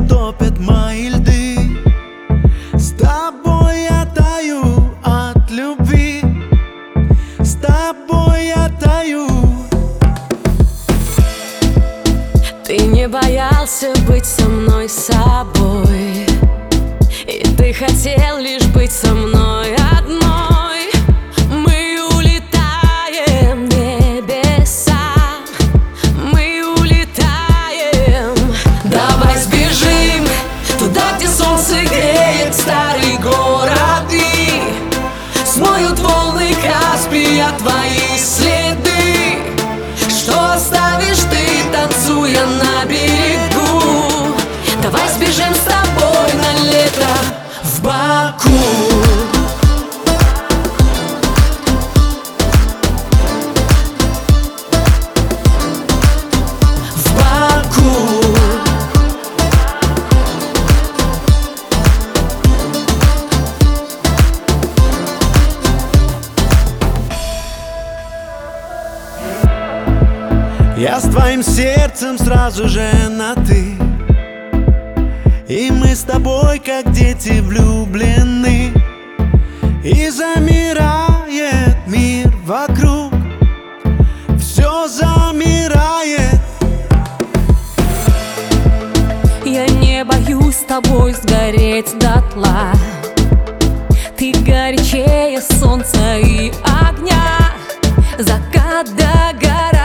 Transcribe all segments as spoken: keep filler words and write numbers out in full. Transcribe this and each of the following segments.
топят мои льды. С тобой я таю от любви, с тобой я таю. Ты не боялся быть со мной собой, и ты хотел лишь быть со мной одной. Мы улетаем в небеса, мы улетаем. Давай сбежим туда, где солнце греет старый город, и смоют волны Каспия твои следы. Что оставишь ты, танцуя на берегу? Давай сбежим с тобой на лето в Баку. В Баку. Я с твоим сердцем сразу же на «ты», и мы с тобой как дети влюблены. И замирает мир вокруг, все замирает. Я не боюсь с тобой сгореть дотла. Ты горячее солнца и огня. Закат догорает,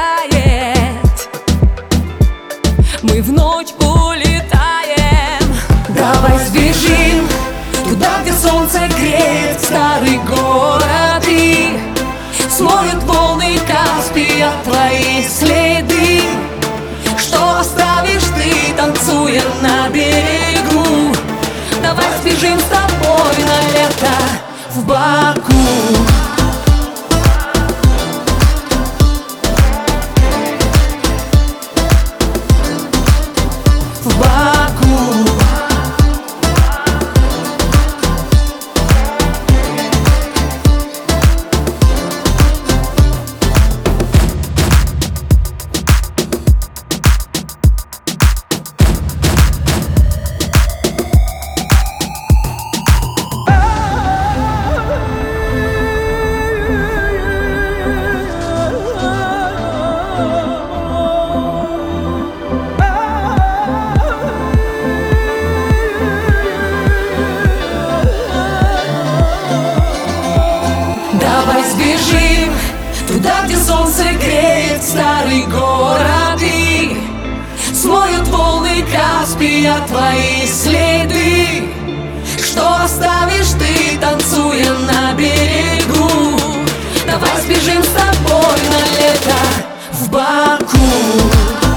мы в ночь улетаем. Давай сбежим туда, где солнце греет старый город, и смоют волны Каспия твои следы. Что оставишь ты, танцуя на берегу? Давай сбежим с тобой на лето в Баку. В Баку. Давай сбежим туда, где солнце греет старый город, и смоют волны Каспия твои следы. Что оставишь ты, танцуя на берегу? Давай сбежим с тобой на лето в Баку.